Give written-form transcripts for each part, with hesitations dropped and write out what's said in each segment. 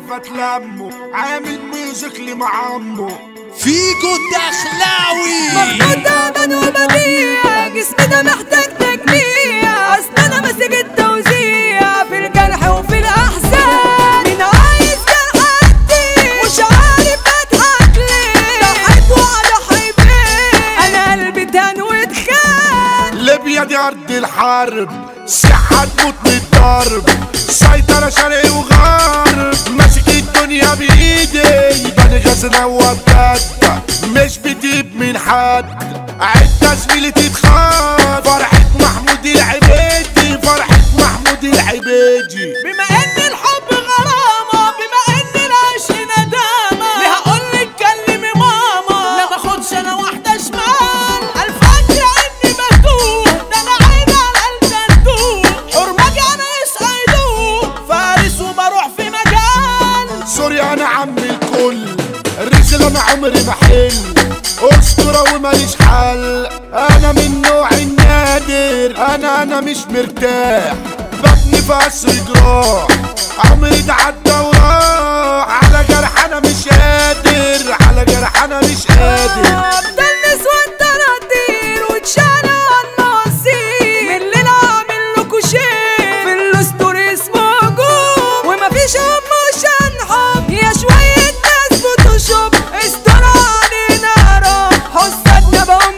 عارف اتلمه، عامل ميوزك لي مع عمه فيجو الدخلاوي. مخبوط تعبان وبديع، جسمي ده محتاج تجميع، اصل انا ماسك التوزيع في الجرح وفي الاحزان. مين عايز جرحتي مش عارف اضحك ليه، ضحيت واضحي بيه، انا قلبي تان واتخان. ليبيا دي ارض الحرب، صحة تموت من الضرب، سيطرة شرق وغرب، ماسك الدنيا بايدي، بني غزنا وبجد مش بتجيب من حد، عدة زميلي تتخاف، فرحة محمود العبيدي، فرحة محمود العبيدي. بما ان الحب غرامة، بما ان العيش ندامة، ليه هقولك كلمي ماما، لا ماخدش انا واحدة شمال، الفجر اني بتوه، ده انا عيني على الجندوق، حرمجي انا يسعدوه، فارس وبروح في مجال. سوري انا عم الكل، الرجل انا عمري ما حل، اسطورة وماليش حل، انا من نوع النادر، انا مش مرتاح، ببني في قصر جراح، عمري ده عدى وراح، على جرح انا مش قادر، على جرح انا مش قادر. بتلبس وانت نطير وتشالى عالناصير، من الليل عامل لكوا شيء في الاسطور اسمه هجوم، ومفيش هم عشان حب، يا شوية ناس فوتوشوب، استر علينا رب، حسادنا بقوم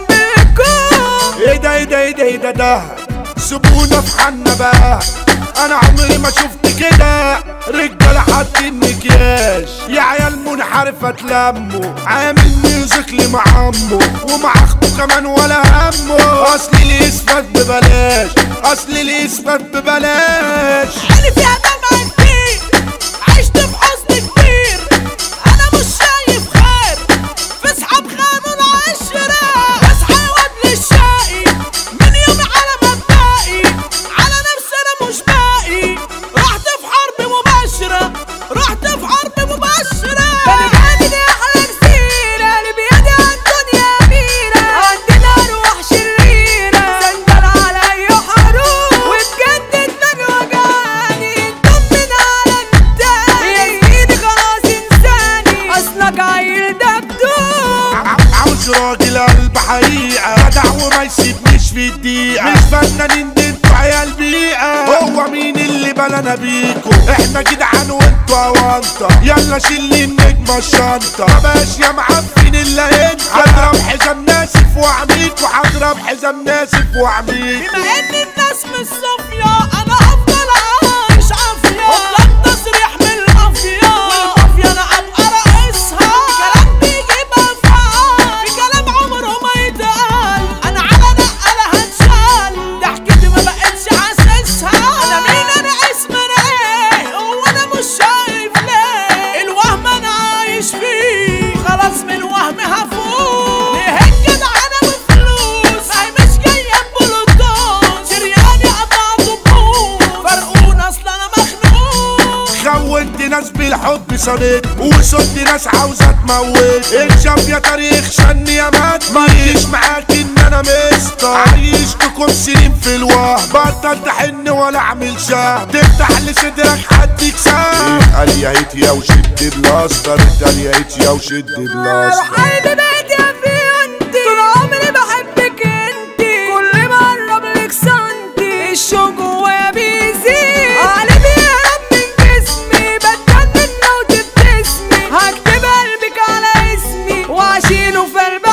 بكم. ايه ده ايه ده ايه ده ايه ده سيبونا في حالنا بقى، انا عمري ما شفت كده، رجاله حاطين مكياج، يا عيال منحرفه اتلموا، عامل ميوزك لي مع عمه ومع اخته كمان ولا همه، اصل اللي يثبت ببلاش، اصل اللي يثبت ببلاش. عيني فيها دمع كتير، عشت في حزن كبير، انا مش شايف خير، في صحاب خانوا العشرة، بصحى واد للشقي، من يومي على مبدئي، على نفسي انا مش باقي، رحت في حرب مباشرة، رحت في حرب مباشرة، كان جامد يا احلى كتير، انا بيدي عالدنيا اميرة، عندنا ارواح شريرة، سندل على اي حروب، وبجد دماغي وجعاني، طمن على التاني، يا سيدي خلاص انساني، اصلك عيل دبدوب. عاوز راجل قلب حقيقة، جدع وما يسيبنيش في الدقيقة، مش فنانين دي انتوا عيال بيئة، هو مين اللي بلانا بيكو، احنا جدعان وانتوا اوانطة، يلا شيل النجمة الشنطة، مبقاش يا معفن الا انت، هضرب حزام ناسف واعميك، وهضرب حزام ناسف واعميك. بما ان الناس مش صافية، انا هفضل عايش عافية، اطلق تصريح من المافيا، والمافيا انا ابقى رئيسها، كلام بيجيب افعال، في كلام عمره ما يتقال، انا على نقلة هتشال، ضحكتي ما بقتش حاسسها، انا مين انا اسم انا ايه، هو انا مش شايف ليه، الوهم انا عايش فيه، خلاص من الوهم هفوق، ليه الجدع انا بفلوس، هي مش جاية ببلوتون، شرياني قطع طبون، فرقون اصل انا مخنوق. خونت ناس بالحب صديق، وصدت ناس عاوزة تموت، اكشف يا تاريخ شن يا مات، ماليش معاك ان انا مستر، عيشتكم سنين في الوهم، بطل تحن ولا اعمل شهم، تفتح لصدرك حد يكسب، اتقل يا هيت يا وشد بلاستر، اتقل يا هيت يا وشد بلاستر. روح قلبي بقيت يا فيونتي، طول عمري بحبك انتي، كل ما اقرب لك سنتي، الشوق جوايا بيزيد، قلبي يهرب من جسمي، بتجنن لو تبتسمي، هكتب قلبك على اسمي، واشيله في قلب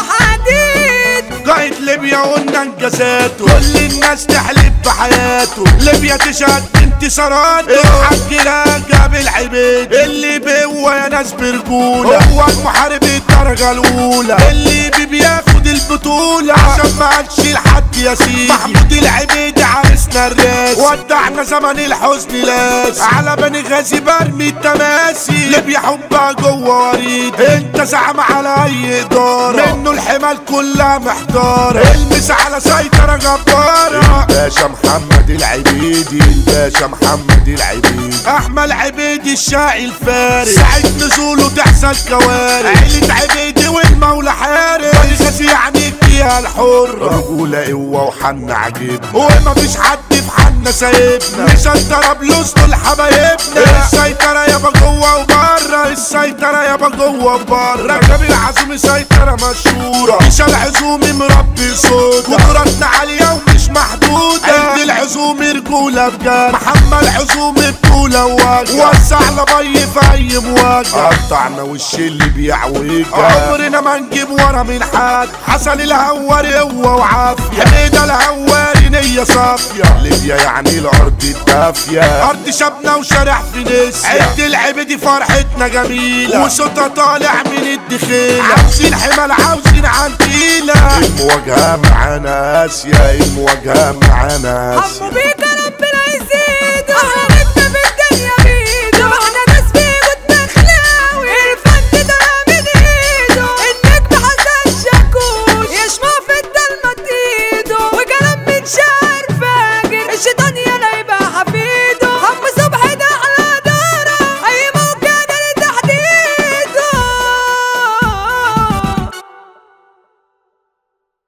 حديد. قائد ليبيا قلنا انجازاته، كل الناس تحلف بحياته، ليبيا تشهد انتصاراته، الحاج راجب العبيد، اللي بقوة يا ناس برجولة، هو المحارب الدرجة الأولى، اللي بياخد البطولة، عشان ما قالش لحد يا سيدي، محمود العبيد عرسنا الراس، ودعنا زمن الحزن لاس، على بني غازي برمي التماسي، ليبيا حبها جوه وريد، انت زعم على اي ادارة، منه الحمال كلها محتارة، المس على سيطرة جبارة، الباشا محمد العبيدي، الباشا محمد العبيدي، احمد عبيدي الشاعي الفارس، ساعة نزوله تحصل كوارث، عيلة عبيدي والمولى حارس، بني يعني فيها الحر، رجولة قوة وحن عجيب، وما فيش حد في حن عنا سايبنا مسيطرة بلوز دول حبايبنا. السيطرة يابا جوه وبره، السيطرة يابا جوه وبره. رجب العزومي سيطرة مشهورة، مش العزومي مربي صوت وقدراتنا عالية ومش محدودة. عند العزومي رجولة بجد، محمد عزومي بطولة ووجه. وسعنا بي في أي مواجهة، قطعنا وش اللي بيعوجها. عمرنا ما نجيب ورا من حد، حسن الهواري هو وعافية. حميدة الهواري نية صافية، ليبيا يعني الأرض الدافية. أرض شبنا وشارع فينيسيا، عد العبدي فرحتنا جميلة وصوتها طالع من الدخيلة. عاوزين حمل عاوزين عنتيلة، المواجهة معانا آسيا، المواجهة معانا آسيا. حمو بيك ربنا يزيد